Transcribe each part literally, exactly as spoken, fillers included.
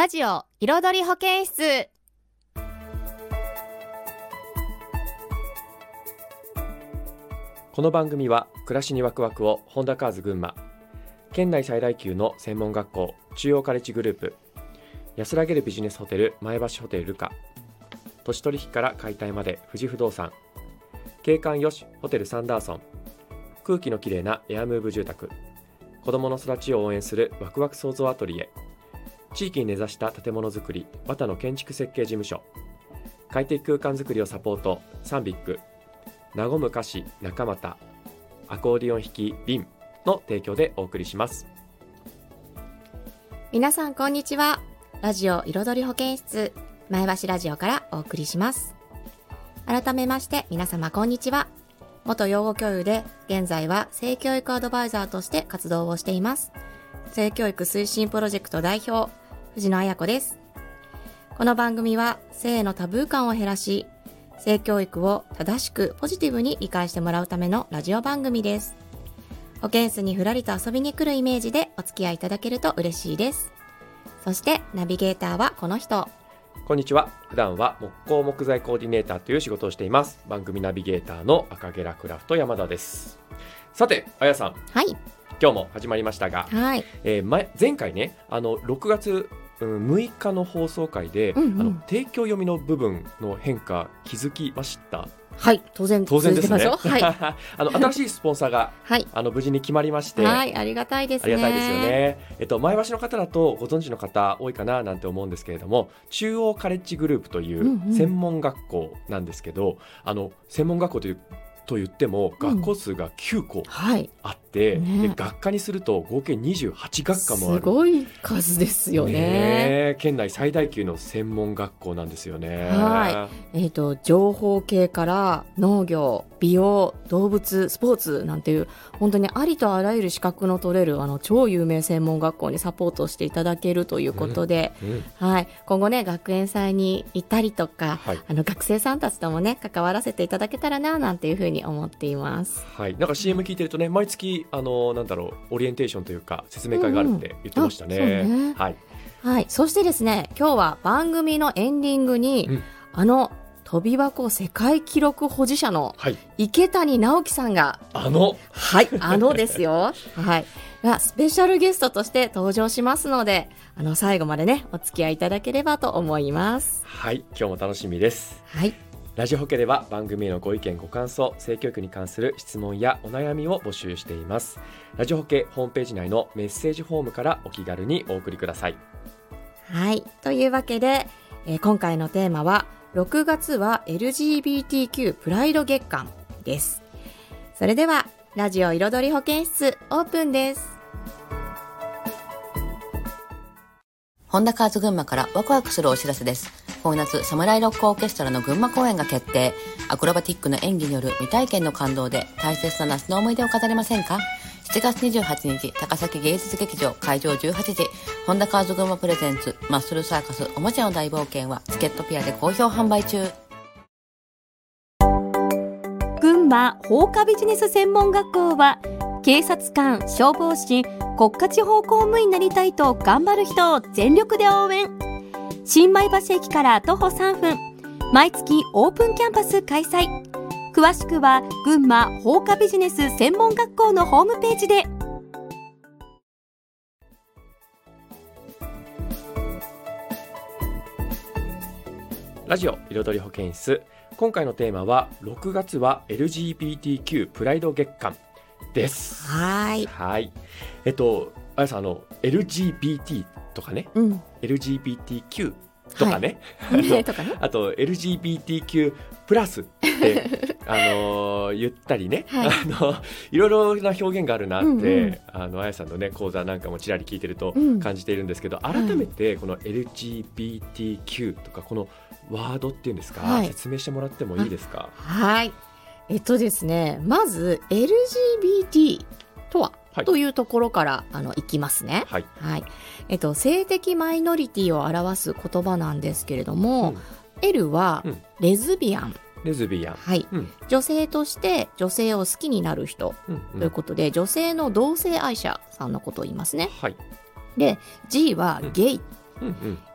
ラジオ彩り保健室。 この番組は暮らしにワクワクをホンダカーズ群馬、県内最大級の専門学校中央カレッジグループ、安らげるビジネスホテル前橋ホテルルカ、都市取引から解体まで富士不動産、景観よしホテルサンダーソン、空気のきれいなエアムーブ住宅、子どもの育ちを応援するワクワク創造アトリエ、地域に根ざした建物づくり綿の建築設計事務所、快適空間づくりをサポートサンビック、和む菓子中俣、アコーディオン弾き瓶の提供でお送りします。 皆さんこんにちは。ラジオ彩り保健室前橋ラジオからお送りします。改めまして皆様こんにちは。元養護教諭で現在は性教育アドバイザーとして活動をしています。性教育推進プロジェクト代表藤野彩子です。この番組は性のタブー感を減らし、性教育を正しくポジティブに理解してもらうためのラジオ番組です。保健室にふらりと遊びに来るイメージでお付き合いいただけると嬉しいです。そしてナビゲーターはこの人。 こんにちは。普段は木工木材コーディネーターという仕事をしています。番組ナビゲーターの赤ゲラクラフト山田です。さて、あやさん、 はい、 今日も始まりましたが、 はい、 えー、前, 前回ね、あのろくがつむいかの放送回で、うんうん、あの提供読みの部分の変化気づきました？ はい、当然当然ですね。 はい、 あの新しいスポンサーが、はい、あの無事に決まりまして、 はい、ありがたいですね。 ありがたいですよね。えっと、前橋の方だとご存知の方多いかななんて思うんですけれども、中央カレッジグループという専門学校なんですけど、うんうん、あの専門学校というと言っても学校数がきゅうこあって、うんはいね、で学科にすると合計にじゅうはちがっかもある。 すごい数ですよ ね, ね。県内最大級の専門学校なんですよね。 はい、えーと、情報系から農業、美容、動物、スポーツなんていう本当にありとあらゆる資格の取れるあの超有名専門学校にサポートしていただけるということで、うんうんはい、今後ね学園祭に行ったりとか、はい、あの学生さんたちともね関わらせていただけたらななんていうふうに思っています。 はい、なんか シーエム 聞いてるとね、毎月あのなんだろうオリエンテーションというか説明会があるって言ってましたね。うんうん、ね、はいはい、そしてですね、今日は番組のエンディングに、うん、あの跳び箱世界記録保持者の池谷直樹さんが、 はい、あのはいあのですよはいがスペシャルゲストとして登場しますので、あの最後までねお付き合いいただければと思います。 はい、今日も楽しみです。 はい、 ラジオホケでは番組へのご意見ご感想、性教育に関する質問やお悩みを募集しています。ラジオホケホームページ内のメッセージフォームからお気軽にお送りください。 はい、というわけで、えー、今回のテーマはろくがつは エルジービーティーキュー プライド月間です。それではラジオ彩り保健室オープンです。 ホンダカーズ群馬からワクワクするお知らせです。今夏サムライロックオーケストラの群馬公演が決定。アクロバティックな演技による未体験の感動で大切な夏の思い出を飾りませんか？しちがつにじゅうはちにち高崎芸術劇場会場じゅうはちじ、ホンダカーズ群馬プレゼンツマッスルサーカスおもちゃの大冒険はチケットピアで好評販売中。 群馬放火ビジネス専門学校は警察官、消防士、国家地方公務員になりたいと頑張る人を全力で応援。新米橋駅から徒歩さんぷん、毎月オープンキャンパス開催。詳しくは群馬放火ビジネス専門学校のホームページで。 ラジオ彩り保健室、今回のテーマはろくがつは エルジービーティーキュー プライド月間です。 はい、 はい、えっとあやさん、あの エルジービーティー とかね、うん、エルジービーティーキュー とかね、はい、あ, とあと エルジービーティーキュー プラスってあのー、言ったりね、はい、あのいろいろな表現があるなって、うんうん、あのあやさんのね講座なんかもちらり聞いてると感じているんですけど、うん、改めてこの エルジービーティーキュー とかこのワードっていうんですか、はい、説明してもらってもいいですか？ はい、えっとですね、まず エルジービーティー とは、はい、というところからあのいきますね。はいはい、えっと、性的マイノリティを表す言葉なんですけれども、うん、L はレズビアン、 うん、レズビアン、 はい、うん、女性として女性を好きになる人、うんうん、ということで女性の同性愛者さんのことを言いますね。はい、で G はゲイ、うんうん、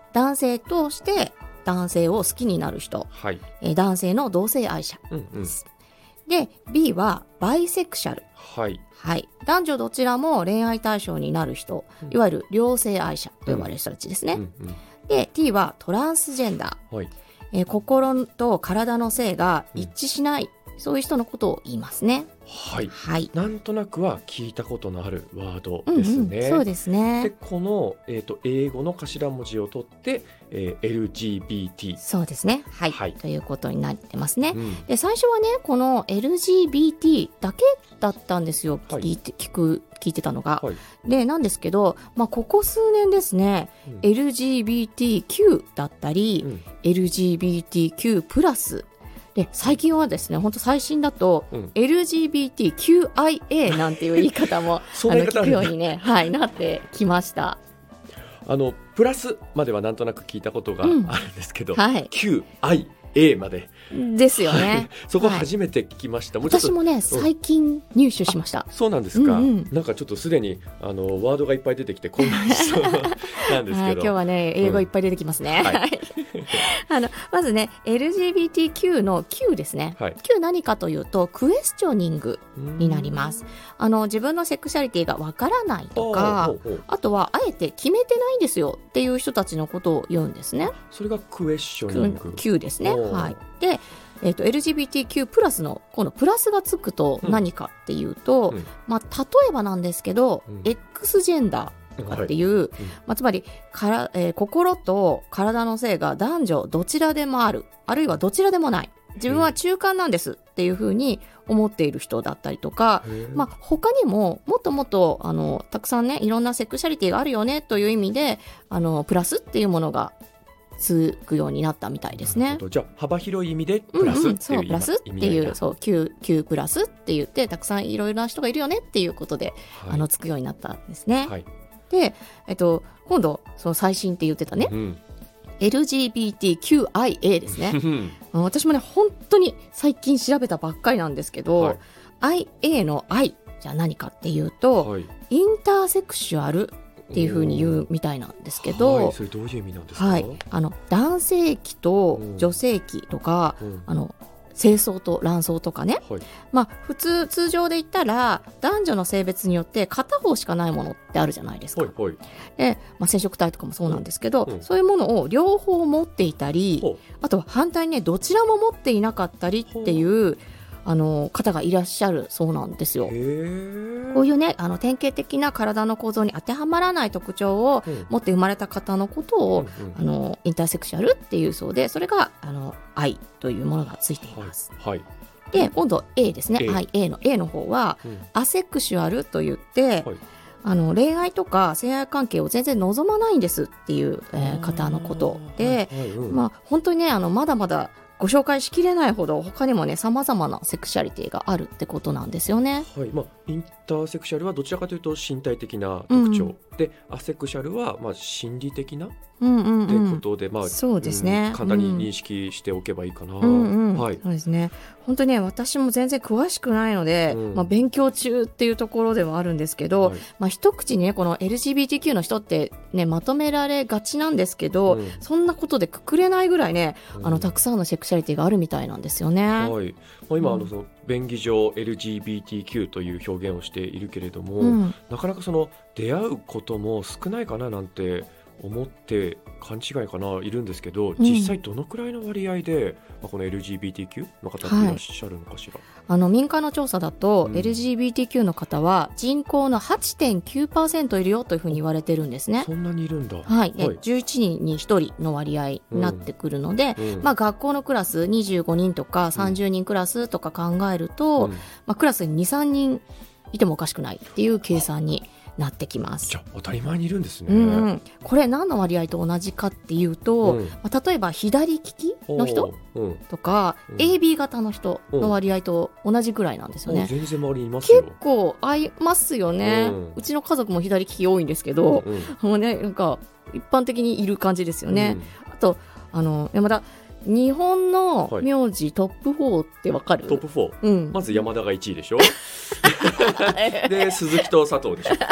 男性として男性を好きになる人、 はい、 えー男性の同性愛者うんうんです。で B はバイセクシャル、 はいはい、男女どちらも恋愛対象になる人、いわゆる両性愛者と呼ばれる人たちですね、 うんうんで T はトランスジェンダー、 はいえー心と体の性が一致しない、うん、そういう人のことを言いますね。 はい、 はい、 なんとなくは聞いたことのあるワードですね、 うんうん、そうですね。 でこの、えーと、英語の頭文字を取って、えー、エルジービーティーそうですね、はい、はい、ということになってますね、うん、で最初はねこの エルジービーティー だけだったんですよ、はい、聞いて聞く聞いてたのが、はい、でなんですけど、まあ、ここ数年ですね、うん、エルジービーティーキュー だったり、うん、エルジービーティーキュー プラスで最近はですね本当最新だと、うん、エルジービーティーキューアイエー なんていう言い方もあの聞くように、ねはい、なってきました。 あのプラスまではなんとなく聞いたことがあるんですけど、 うんはい、 キューアイエー までですよね、はい、 そこ初めて聞きました、 はい、もう私もね、うん、最近入手しました。 そうなんですか、 うんうん、 なんかちょっとすでにあのワードがいっぱい出てきて混乱しそうなんですけど、はい、 今日はね英語いっぱい出てきますね、うんはい、あのまずね エルジービーティーキュー の Q ですね、はい、Q 何かというとクエスチョニングになります。あの自分のセクシャリティがわからないとか、あとはあえて決めてないんですよっていう人たちのことを言うんですね。 それがクエスチョニング Q ですね、はい、でえー、と エルジービーティーキュー プラスの今度プラスがつくと何かっていうと、うんまあ、例えばなんですけど、うん、X ジェンダーとかっていう、はいうんまあ、つまりから、えー、心と体の性が男女どちらでもある、あるいはどちらでもない、自分は中間なんですっていうふうに思っている人だったりとか、まあ、他にももっともっとあのたくさんねいろんなセクシャリティがあるよねという意味であのプラスっていうものがつくようになったみたいですね。 じゃあ幅広い意味でプラスっていう、うんうん、そうプラスっていうそう Q, Q プラスって言ってたくさんいろいろな人がいるよねっていうことで、はい、あのつくようになったんですね、はい、で、えっと、今度その最新って言ってたね、うん、エルジービーティーキューアイエー ですね私もね本当に最近調べたばっかりなんですけど、はい、アイエー の I じゃあ何かっていうと、はい、インターセクシュアルっていう風に言うみたいなんですけど、 はい、それどういう意味なんですか？ はい、あの男性器と女性器とか、うん、あの精巣と卵巣とかね、はいまあ、普通通常で言ったら男女の性別によって片方しかないものってあるじゃないですか、はいはいでまあ、染色体とかもそうなんですけど、うん、そういうものを両方持っていたり、うん、あとは反対にねどちらも持っていなかったりっていうあの方がいらっしゃるそうなんですよ。へこういうねあの典型的な体の構造に当てはまらない特徴を持って生まれた方のことを、うんうんうん、あのインターセクシャルっていうそうで、それがあの愛というものがついています、はいはい、で今度 A ですね、愛 A の A の方は、うん、アセクシュアルといって、はい、あの恋愛とか性愛関係を全然望まないんですっていう、えー、方のことで、はいはいうんまあ、本当にねあのまだまだご紹介しきれないほど他にもね様々なセクシャリティがあるってことなんですよね。 はいまあ、インターセクシャルはどちらかというと身体的な特徴、うん、でアセクシャルはまあ心理的なうんうんうん、 ということで、まあそうですね、 うん、簡単に認識しておけばいいかな、 うんうんはい、 そうですね。本当にね私も全然詳しくないので、うんまあ、勉強中っていうところではあるんですけど、はいまあ、一口にねこの エルジービーティーキュー の人って、ね、まとめられがちなんですけど、うん、そんなことでくくれないぐらいね、うん、あのたくさんのセクシャリティがあるみたいなんですよね、 はいまあ、今、うん、あのその便宜上 エルジービーティーキュー という表現をしているけれども、うん、なかなかその出会うことも少ないかななんて思って勘違いかないるんですけど、実際どのくらいの割合で、まあ、この エルジービーティーキュー の方っていらっしゃるのかしら、はい、 あの民間の調査だと、うん、エルジービーティーキュー の方は人口の はちてんきゅうパーセント いるよというふうに言われてるんですね。 そんなにいるんだ、 はいはい、じゅういちにんにひとりの割合になってくるので、うんうんまあ、学校のクラスにじゅうごにんとかさんじゅうにんクラスとか考えると、うんまあ、クラスに にさんにんいてもおかしくないっていう計算になってきます。 じゃあ当たり前にいるんですね、 うんうん、これ何の割合と同じかっていうと、うんまあ、例えば左利きの人とか、うん、エービー 型の人の割合と同じぐらいなんですよね。 全然周りにいますよ。 結構合いますよね、うん、うちの家族も左利き多いんですけど、うんうん、もうねなんか一般的にいる感じですよね、うん、あとあの山田日本の名字トップフォーってわかる？ トップフォー、 うん、 まず山田がいちいでしょで鈴木と佐藤でしょ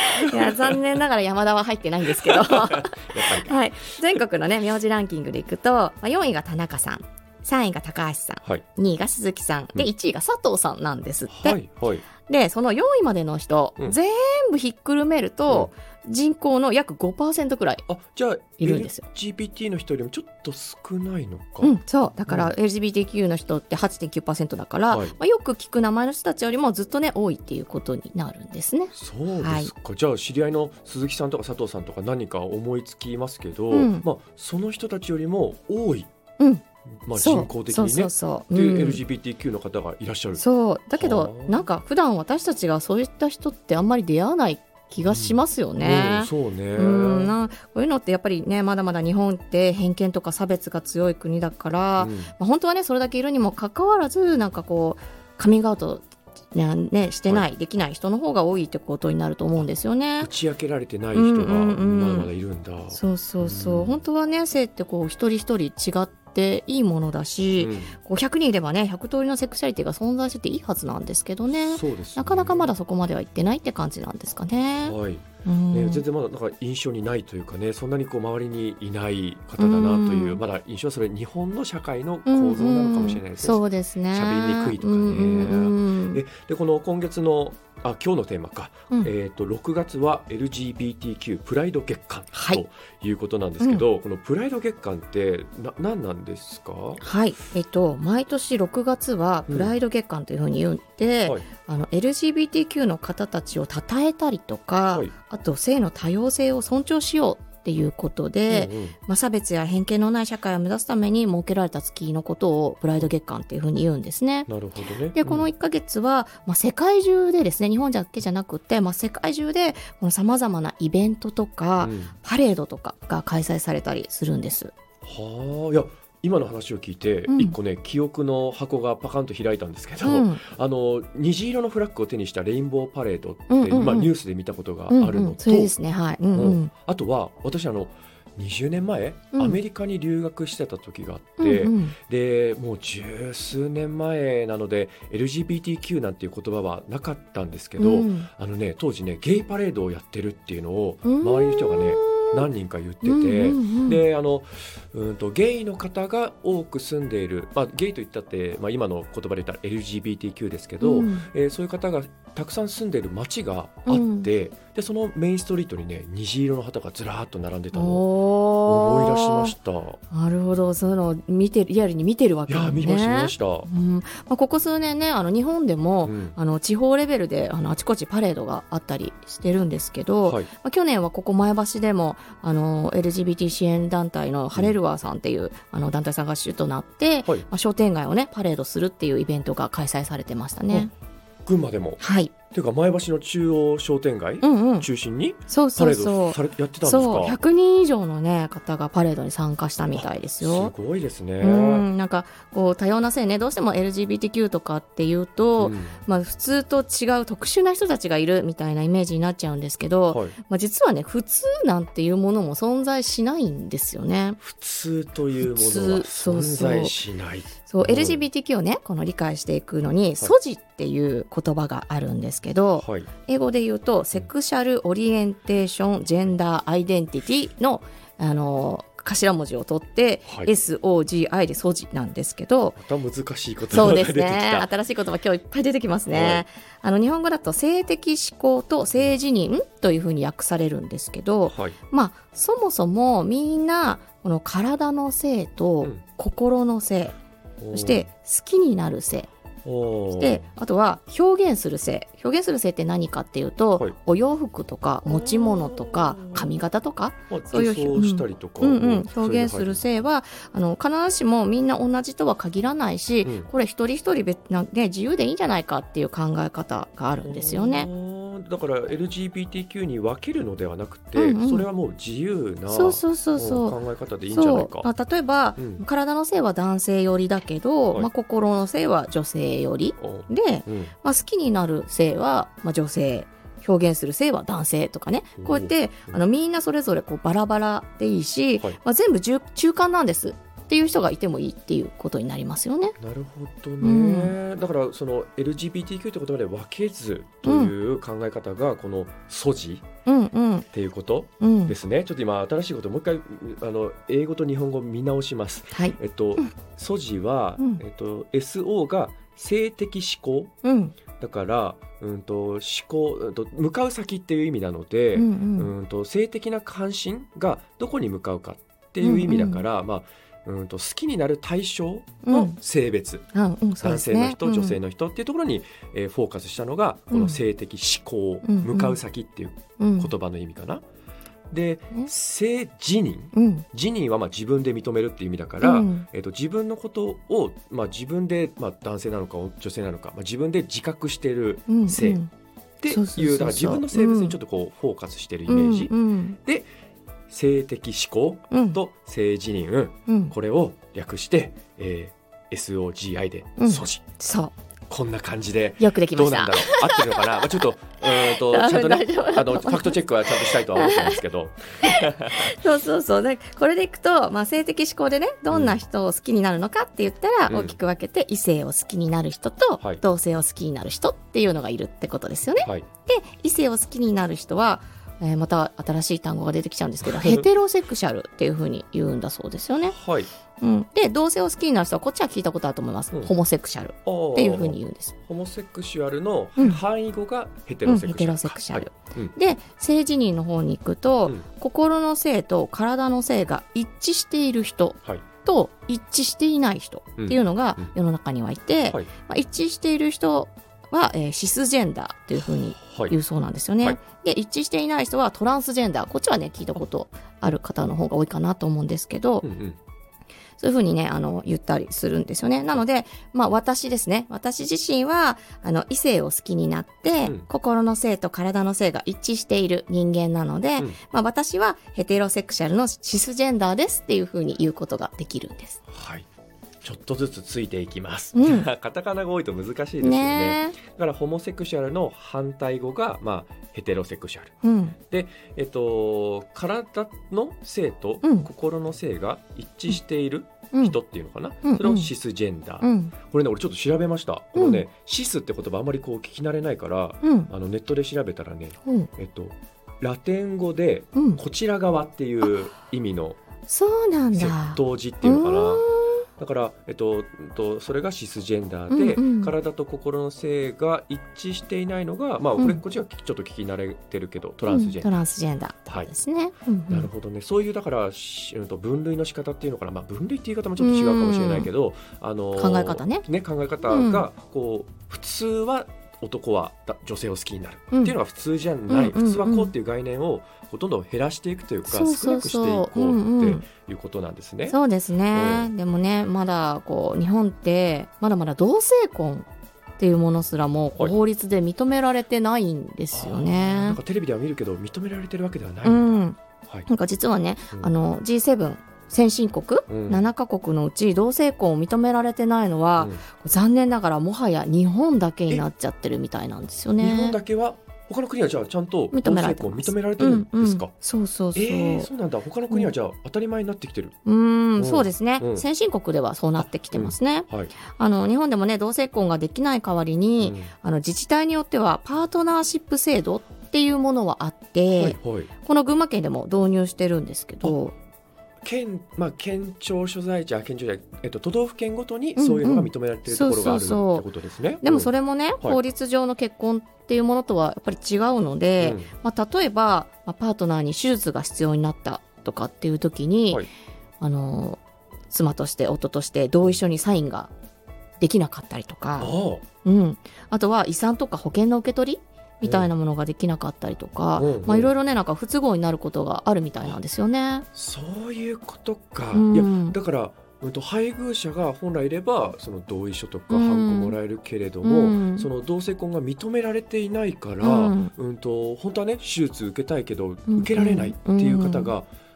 いや残念ながら山田は入ってないんですけど、はい、全国のね名字ランキングでいくと、まあ、よんいが田中さん、さんいが高橋さん、はい、にいが鈴木さんで、いちいが佐藤さんなんですって、はいはい、でそのよんいまでの人、うん、全部ひっくるめると、うん、人口の約 ごパーセント くらいいるんですよ。 エルジービーティー の人よりもちょっと少ないのか、 うん、そうだから エルジービーティーキュー の人って はちてんきゅうパーセント だから、はい、まあ、よく聞く名前の人たちよりもずっとね多いっていうことになるんですね。 そうですか、はい、じゃあ知り合いの鈴木さんとか佐藤さんとか何か思いつきますけど、うん、まあ、その人たちよりも多い、うん、まあ、人口的にね、そうそうそう、うん、で エルジービーティーキュー の方がいらっしゃる。そうだけどなんか普段私たちがそういった人ってあんまり出会わない気がしますよね、うんうん、そうね、うん、なこういうのってやっぱりねまだまだ日本って偏見とか差別が強い国だから、うん、まあ、本当はねそれだけいるにもかかわらずなんかこうカミングアウトねね、してない、はい、できない人の方が多いってことになると思うんですよね。 打ち明けられてない人がまだまだいるんだ、うんうんうん、 そうそうそう、うん、本当はね性ってこう一人一人違っていいものだし、うん、こうひゃくにんいればねひゃく通りのセクシャリティが存在してていいはずなんですけど ね, そうですね、なかなかまだそこまではいってないって感じなんですかね。はい、うん、 ね、全然まだなんか印象にないというかね、そんなにこう周りにいない方だなという、うん、まだ印象はそれ日本の社会の構造なのかもしれないですね、うんうん、そうですね、喋りにくいとかね、うんうん、で, でこの今月のあ今日のテーマか、うん、えー、とろくがつは エルジービーティーキュー プライド月間ということなんですけど、はい、うん、このプライド月間ってな何なんですか？ はい、えっと、毎年ろくがつはプライド月間というふうに言って、うん、はい、あの エルジービーティーキュー の方たちを称えたりとか、はい、あと性の多様性を尊重しようっていうことで、うんうん、まあ、差別や偏見のない社会を目指すために設けられた月のことをプライド月間っていうふうに言うんですね。 なるほどね。 でこのいっかげつは、まあ、世界中でですね、日本だけじゃなくて、まあ、世界中でさまざまなイベントとか、うん、パレードとかが開催されたりするんです。 はあ、いや今の話を聞いて、うん、いっこね記憶の箱がパカンと開いたんですけど、うん、あの虹色のフラッグを手にしたレインボーパレードって、うんうんうん、まあ、ニュースで見たことがあるのと、うんうん、それですね、はい、うんうん、あとは私あのにじゅうねんまえ、うん、アメリカに留学してた時があって、うんうん、でもう十数年前なので エルジービーティーキュー なんていう言葉はなかったんですけど、うん、あのね当時ねゲイパレードをやってるっていうのを周りの人がね何人か言ってて、うんうんうん、であのうんとゲイの方が多く住んでいる、まあ、ゲイといったって、まあ、今の言葉で言ったら エルジービーティーキュー ですけど、うん、えー、そういう方がたくさん住んでいる街があって、うん、でそのメインストリートにね虹色の旗がずらーっと並んでたのを思い出しました。 なるほど、そういうのを見てリアルに見てるわけですね。 いや見ました見ました、 うん、まあ、ここ数年ねあの日本でも、うん、あの地方レベルであのあちこちパレードがあったりしてるんですけど、はい、まあ、去年はここ前橋でもあの エルジービーティー 支援団体のハレルワーさんっていう、うん、あの団体さんが主となって、はい、まあ、商店街をねパレードするっていうイベントが開催されてましたね。 群馬でも、 はい、 ていうか前橋の中央商店街中心にパレードされやってたんですか？ そうひゃくにん以上の、ね、方がパレードに参加したみたいですよ。 すごいですね。 うん、なんかこう多様な性ね、どうしても エルジービーティーキュー とかっていうと、うん、まあ、普通と違う特殊な人たちがいるみたいなイメージになっちゃうんですけど、はい、まあ、実はね普通なんていうものも存在しないんですよね。 普通というものは存在しない。 そう、エルジービーティーキュー をねこの理解していくのにソジっていう言葉があるんですけど、はい、英語で言うとセクシャルオリエンテーションジェンダーアイデンティティの、あのー、頭文字を取って、はい、エスオージーアイ でソジなんですけど、 また難しい言葉が出てきた。そうですね、 新しい言葉今日いっぱい出てきますね、はい、あの日本語だと性的指向と性自認というふうに訳されるんですけど、はい、まあそもそもみんなこの体の性と心の性、うん、そして好きになる性、そしてあとは表現する性。表現する性って何かっていうと、はい、お洋服とか持ち物とか髪型とか、 そういうしたりとか、 うんうんうん、表現する性はあの必ずしもみんな同じとは限らないし、うん、これ一人一人別な、ね、自由でいいんじゃないかっていう考え方があるんですよね。 だから エルジービーティーキュー に分けるのではなくて、うんうん、それはもう自由な考え方でいいんじゃないか。 そう、例えば、うん、体の性は男性寄りだけど、はい、まあ、心の性は女性寄りで、うん、まあ、好きになる性は、まあ、女性、表現する性は男性とかね、こうやってあのみんなそれぞれこうバラバラでいいし、はい、まあ、全部中間なんです。 っていう人がいてもいいっていうことになりますよね。 なるほどね、うん、だからその エルジービーティーキュー って言葉で分けずという考え方がこの素地っていうことですね、うんうん、ちょっと今新しいことをもう一回あの英語と日本語を見直します、はいえっと、素地は、うんえっと、エスオー が性的思考、うん、だから、うんと思考、うんと向かう先っていう意味なので、うんうんうんと性的な関心がどこに向かうかっていう意味だから、うんうんまあうんと好きになる対象の性別、うんうんね、男性の人、女性の人っていうところに、えー、フォーカスしたのがこの性的思考、うん、向かう先っていう言葉の意味かな、うんで性自認、うん、自認はまあ自分で認めるっていう意味だから、うんえー、と自分のことを、まあ、自分で、まあ、男性なのか女性なのか、まあ、自分で自覚している性っていうだから自分の性別にちょっとこうフォーカスしているイメージ、うんうん、で性的思考と性自認、うん、これを略して、えー、エスオージーアイ で素地、うん、そうこんな感じでよくできました。 どうなんだろう合ってるのかな、まあ、ちょっと、うんとちゃんとねあのファクトチェックはちゃんとしたいとは思ってるんですけどそうそうそうでこれでいくと、まあ、性的思考でねどんな人を好きになるのかって言ったら、うん、大きく分けて異性を好きになる人と、はい、同性を好きになる人っていうのがいるってことですよね、はい、で異性を好きになる人はえー、また新しい単語が出てきちゃうんですけどヘテロセクシャルっていう風に言うんだそうですよね、はいうん、で同性を好きになる人はこっちは聞いたことあると思います、うん、ホモセクシャルっていう風に言うんです。 ホモセクシュアルの範囲語がヘテロセクシャル、うんうん、ヘテロセクシャル、はいうん、で性自認の方に行くと、うん、心の性と体の性が一致している人、はいと一致していない人っていうのが世の中にはいて、うんうんはいまあ、一致している人は、えー、シスジェンダーというふうに言うそうなんですよね、はい、で一致していない人はトランスジェンダーこっちはね聞いたことある方の方が多いかなと思うんですけど、うんうん、そういうふうにねあの言ったりするんですよね。なので、まあ、私ですね私自身はあの異性を好きになって、うん、心の性と体の性が一致している人間なので、うんまあ、私はヘテロセクシャルのシスジェンダーですっていうふうに言うことができるんです。 はいちょっとずつついていきます、うん、カタカナが多いと難しいですよ ね, ねだからホモセクシャルの反対語が、まあ、ヘテロセクシャル、うん、で、えっと、体の性と心の性が一致している人っていうのかな、うん、それをシスジェンダー、うん、これね俺ちょっと調べました、このね、うん、シスって言葉あんまりこう聞き慣れないから、うん、あのネットで調べたらね、うんえっと、ラテン語でこちら側っていう意味の窃盗字っていうのかな、だから、えっと、それがシスジェンダーで、うんうん、体と心の性が一致していないのが、まあ、これこっちはちょっと聞き慣れてるけどトランスジェンダー、うん、トランスジェンダーですね、はいうんうん、 なるほどね。そういうだから分類の仕方っていうのかな、まあ、分類って言い方もちょっと違うかもしれないけど、あの考え方ね、 ね考え方がこう、うん、普通は男は女性を好きになるっていうのが普通じゃない、うん、普通はこうっていう概念をどんどん減らしていくというか、少なくしていこうっていうことなんですね。 そうですね、うん、でもねまだこう日本ってまだまだ同性婚っていうものすらも法律で認められてないんですよね、はい、 なんかテレビでは見るけど認められてるわけではないんだ、うんはい、なんか実はね、うん、あの ジーセブン先進国、うん、ななカ国のうち同性婚を認められてないのは、うん、残念ながらもはや日本だけになっちゃってるみたいなんですよね。 日本だけは他の国はじゃあちゃんと同性婚認められてるんですか？ うんうん、そうそうそう、 えー、そうなんだ。他の国はじゃあ当たり前になってきてる、 うん、うんそうですね、うん、先進国ではそうなってきてますね、うんはい、あの日本でもね同性婚ができない代わりに、うん、あの自治体によってはパートナーシップ制度っていうものはあって、はいはい、この群馬県でも導入してるんですけど県、まあ、県庁所在地、県庁所在、えっと、都道府県ごとにそういうのが認められているところがあるってことですね。 でもそれもね、うん、法律上の結婚っていうものとはやっぱり違うので、うんまあ、例えば、まあ、パートナーに手術が必要になったとかっていう時に、はい、あの妻として夫として同意書にサインができなかったりとか、あ、うん、あとは遺産とか保険の受け取りみたいなものができなかったりとか、うんまあ、いろいろねなんか不都合になることがあるみたいなんですよね。 そういうことか、うん、いやだから、うん、と配偶者が本来いればその同意書とかハンコもらえるけれども、うん、その同性婚が認められていないから、うんうん、と本当はね手術受けたいけど受けられないっていう方が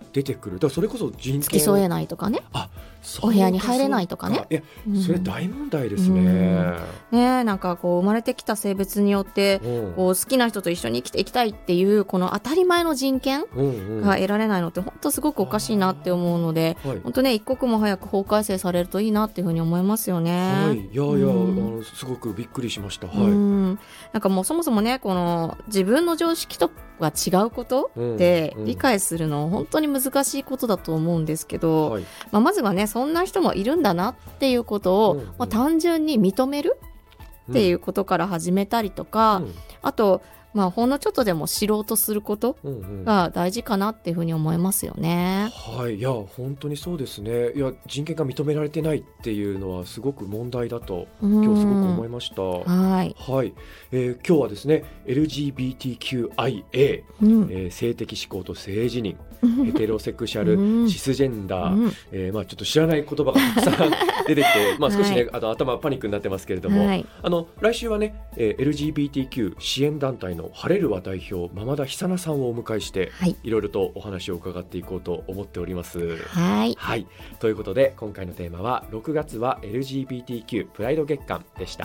出てくる。だからそれこそ人権付き添えないとかね、 あお部屋に入れないとかね。 いや、 うんそれ大問題ですね。 うんね、なんかこう生まれてきた性別によってうんこう好きな人と一緒に生きていきたいっていうこの当たり前の人権うんうんが得られないのって本当すごくおかしいなって思うので、 はい本当ね一刻も早く法改正されるといいなっていうふうに思いますよね。 はい、いやいや、 うんあのすごくびっくりしました。はい、 うんなんかもうそもそもねこの自分の常識とは違うことでうんうん理解するの本当に難しいことだと思うんですけど、 はい、 まあ、まずはねそんな人もいるんだなっていうことを、 うんうんまあ、単純に認めるっていうことから始めたりとか、あと、まあ、ほんのちょっとでも知ろうとすることうんうんうんが大事かなっていうふうに思いますよね。 はい、いや本当にそうですね。いや人権が認められてないっていうのはすごく問題だと今今日すごく思いました。 はい、 はい、えー今日はですね エルジービーティーキューアイエー、 うんえー性的指向と性自認、ヘテロセクシャル、 うんシスジェンダー、 うんえーまあ、ちょっと知らない言葉がたくさん出てきて、まあ、少しね、 はいあと頭パニックになってますけれども、 はいあの来週はね、えー エルジービーティーキュー 支援団体の晴れるは代表ママ田久奈さんをお迎えして、 はいいろいろとお話を伺っていこうと思っております。 はいはい、ということで今回のテーマはろくがつは エルジービーティーキュー プライド月間でした。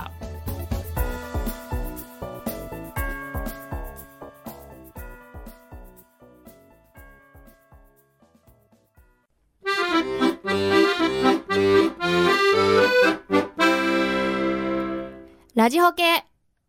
ラジホ系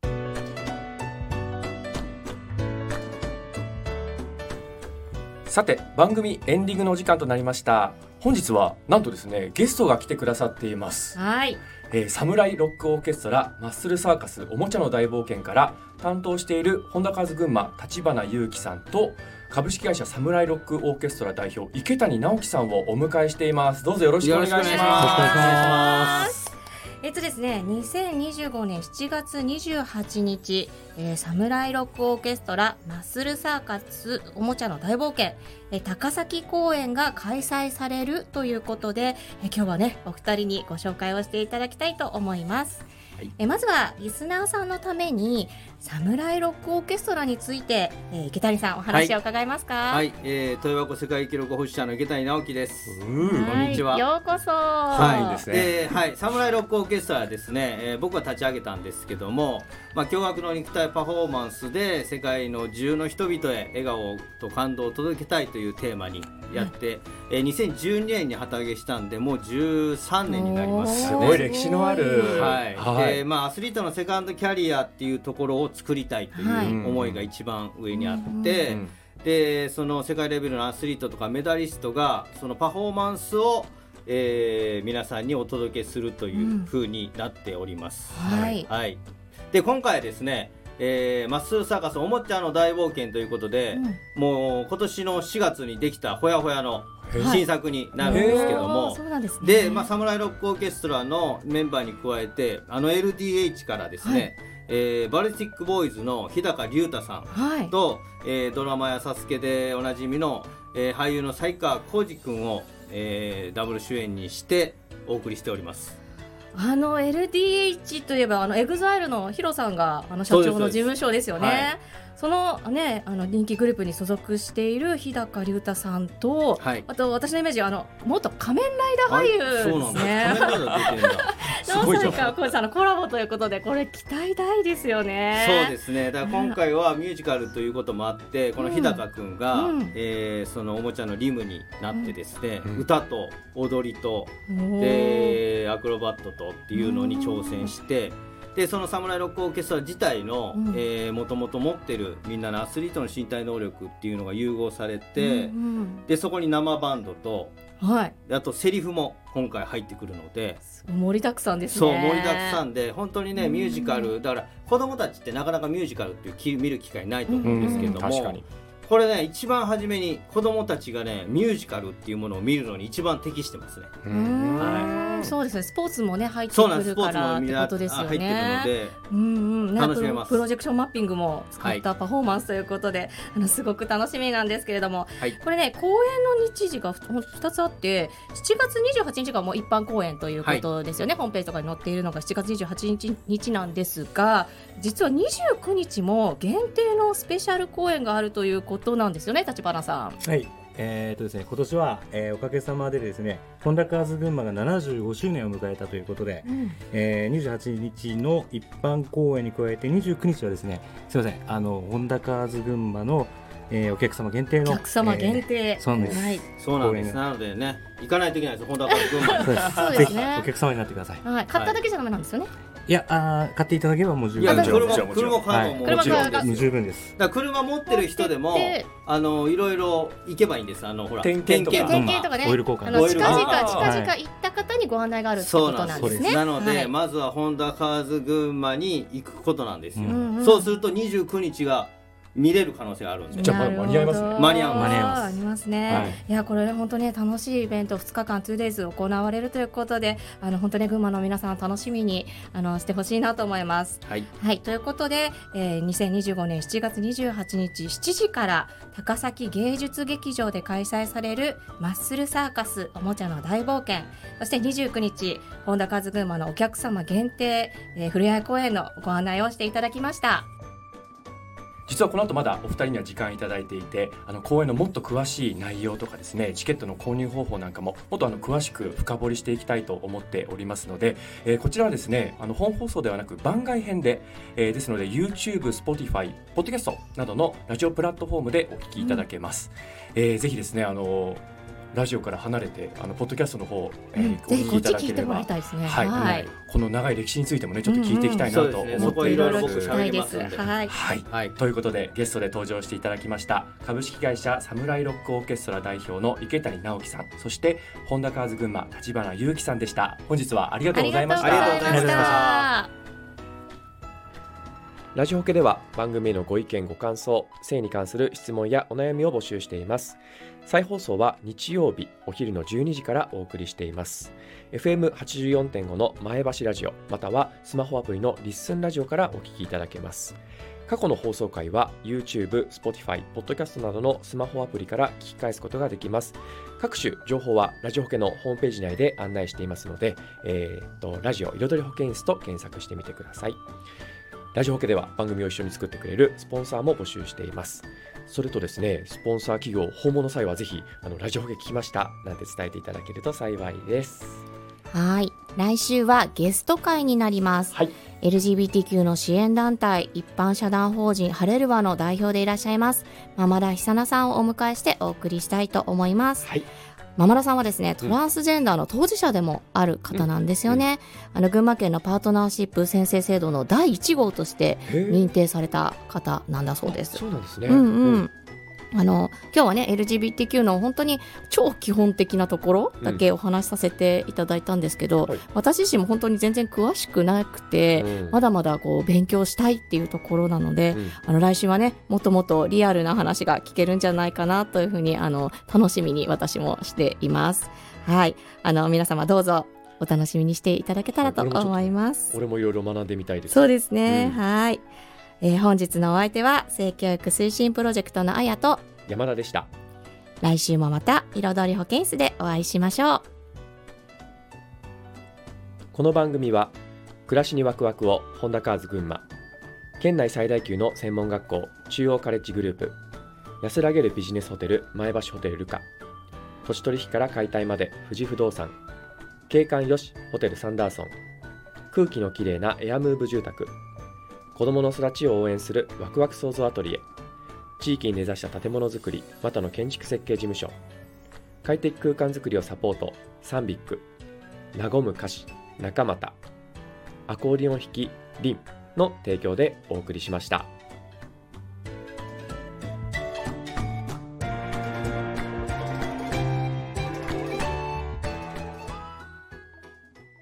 さて番組エンディングのお時間となりました。本日はなんとですねゲストが来てくださっています。 はいえー、サムライロックオーケストラマッスルサーカスおもちゃの大冒険から担当している本田和群馬立花裕樹さんと株式会社サムライロックオーケストラ代表池谷直樹さんをお迎えしています。どうぞよろしくお願いします。 よろしくお願いしますえっとですね、にせんにじゅうごねんしちがつにじゅうはちにち、えー、サムライロックオーケストラマッスルサーカスおもちゃの大冒険、えー、高崎公演が開催されるということで、えー、今日はねお二人にご紹介をしていただきたいと思います。 はい、 えまずはリスナーさんのためにサムライロックオーケストラについて、えー、池谷さんお話を伺えますか。 はい、えー、豊和世界記録保持者の池谷直樹です。 うんこんにちは。 ようこそ。 はいいいですねではい、サムライロックオーケストラはですね、えー、僕が立ち上げたんですけども、まあ、驚愕の肉体パフォーマンスで世界の中の人々へ笑顔と感動を届けたいというテーマにやって、えー、にせんじゅうにねんに旗揚げしたんでもうじゅうさんねんになりますね。 すごい歴史のある、 はいはいでまあ、アスリートのセカンドキャリアっていうところを作りたいというはい思いが一番上にあって、 うんでその世界レベルのアスリートとかメダリストがそのパフォーマンスを、えー皆さんにお届けするという風になっております。 はいはい、で今回はですね、えーマッスルサーカスおもちゃの大冒険ということで、もう今年のしがつにできたほやほやの新作になるんですけども、 おーそうなんですね。 で、まあ、サムライロックオーケストラのメンバーに加えてあの エルディーエイチ からですね、 はいえーバルティックボーイズの日高龍太さんはいと、えードラマやサスケでおなじみの、えー俳優の才川浩司君を、えーダブル主演にしてお送りしております。 あの エルディーエイチ といえばあのエグザイルのヒロさんがあの社長の事務所ですよね。 そうですそうそのねあの人気グループに所属している日高龍太さんと、 はい、 あと私のイメージはあの元仮面ライダー俳優そうなんだ、 ですね。 仮面ライダー出てるんだすごいじゃんの才川浩司さんのコラボということでこれ期待大ですよね。 そうですね。だから今回はミュージカルということもあってこの日高くんが、 うんえーそのおもちゃのリムになってですね、 うん歌と踊りとおーでアクロバットとっていうのに挑戦してでそのサムライロックオーケストラ自体のうんもともと持ってるみんなのアスリートの身体能力っていうのが融合されて、 うんでそこに生バンドとうんはいあとセリフも今回入ってくるので盛りだくさんですね。 そう盛りだくさんで本当にねうんミュージカルだから子供たちってなかなかミュージカルっていうき見る機会ないと思うんですけども、 確かにこれね一番初めに子供たちがねミュージカルっていうものを見るのに一番適してますね。 うーんはそうですねスポーツもね入ってそうなんですくるかスポーツもらってことですよ入ってるね。 のでうんうんね楽しめますプロプロジェクションマッピングも使ったパフォーマンスということで、あのすごく楽しみなんですけれども、 はいこれね公演の日時がふふたつあってしちがつにじゅうはちにちがもう一般公演ということですよね、ホームページとかに載っているのがしちがつにじゅうはちにちなんですが実はにじゅうくにちも限定のスペシャル公演があるということなんですよね立花さん。 はい、 えーとですね、今年は、えーおかげさまでですね、本田カーズ群馬がななじゅうごしゅうねんを迎えたということで、 うんえーにじゅうはちにちの一般公演に加えてにじゅうくにちはですね、すみません、あの本田カーズ群馬の、えーお客様限定のお客様限定、 えーそうなんです、 はい、 そうなんです。 公演なのでね、行かないといけないです。本田から群馬に。 そうですそうですねぜひお客様になってください。 はい、買っただけじゃダメなんですよね。 いやあー買っていただければもう十いや、 分車もちろんもちろん車買うのもはいもちろん車ですよ。 十分です。 だから車持ってる人でも持っててあのいろいろ行けばいいんです。あのほら点検とか点検とかね、 オイル交換あのオイル近々 交換近々行った方にご案内があるってそうことなで。 なんんですすね。 なので、 はいまずはホンダカーズ群馬に行くことなんですよ。 うんうんそうするとにじゅうくにちが見れる可能性があるんで。 じゃあまだ間に合いますねなるほど間に合う間に合いますありますね、 はいい、やこれ本当ね楽しいイベントふつかかん ツーデイズ 行われるということで、あの本当ね群馬の皆さん楽しみにあのしてほしいなと思います。 はい。 はいということで、えー、にせんにじゅうごねんしちがつにじゅうはちにちしちじから高崎芸術劇場で開催されるマッスルサーカスおもちゃの大冒険、そしてにじゅうくにち本田カーズ群馬のお客様限定、えー、ふれあい公演のご案内をしていただきました。 実はこの後まだお二人には時間いただいていて、あの公演のもっと詳しい内容とかですね、チケットの購入方法なんかももっとあの詳しく深掘りしていきたいと思っておりますので、えーこちらはですね、あの本放送ではなく番外編で、えーですので YouTube、Spotify、ポッドキャストなどのラジオプラットフォームでお聞きいただけます。えーぜひですね、あのラジオから離れてあのポッドキャストの方、えーうんお聞きいただけれぜひこっち聞いてもらばいたいですね。 はい、 はいこの長い歴史についてもねちょっと聞いていきたいなと思っていうんそうですねそこいろいろ僕ます。 喋りはいでますんではいはいはい。 ということでゲストで登場していただきました株式会社サムライロックオーケストラ代表の池谷直樹さん、そして本田カーズ群馬立花裕樹さんでした。本日はありがとうございました。 ありがとうございましたた。 ラジオホケでは番組へのご意見ご感想、性に関する質問やお悩みを募集しています。再放送は日曜日お昼のじゅうにじからお送りしています。 エフエムはちじゅうよんてんご の前橋ラジオまたはスマホアプリのリッスンラジオからお聞きいただけます。過去の放送回は YouTube、Spotify、Podcast などのスマホアプリから聞き返すことができます。各種情報はラジオ保険のホームページ内で案内していますので、えー、とラジオ彩り保健室と検索してみてください。ラジオ保険では番組を一緒に作ってくれるスポンサーも募集しています。それとですね、スポンサー企業訪問の際はぜひあのラジオ保険聞きましたなんて伝えていただけると幸いです。 はい来週はゲスト会になります。 はい、 エルジービーティーキュー の支援団体一般社団法人ハレルワの代表でいらっしゃいますママラ久奈さんをお迎えしてお送りしたいと思います。 はい、 ママラさんはですねトランスジェンダーの当事者でもある方なんですよね、あの群馬県のパートナーシップ宣誓制度のだいいち号として認定された方なんだそうです。 そうなんですね。 うんうんあの今日はね エルジービーティーキュー の本当に超基本的なところだけお話しさせていただいたんですけど、 はい私自身も本当に全然詳しくなくて、 うんまだまだこう勉強したいっていうところなので、 うんあの来週はねもっともっとリアルな話が聞けるんじゃないかなというふうにあの楽しみに私もしています。はいあの皆様どうぞお楽しみにしていただけたらと思います。 俺もいろいろ学んでみたいです。 そうですね、 うんはい、えー本日のお相手は性教育推進プロジェクトのあやと山田でした。 来週もまた彩り保健室でお会いしましょう。 この番組は暮らしにワクワクをホンダカーズ群馬、県内最大級の専門学校中央カレッジグループ、安らげるビジネスホテル前橋ホテルルカ、土地取引から解体まで富士不動産、景観よしホテルサンダーソン、空気のきれいなエアムーブ住宅、子どもの育ちを応援するワクワク創造アトリエ、地域に根ざした建物づくりまたの建築設計事務所、快適空間づくりをサポートサンビック、和む菓子中俣、アコーディオン弾きリンの提供でお送りしました。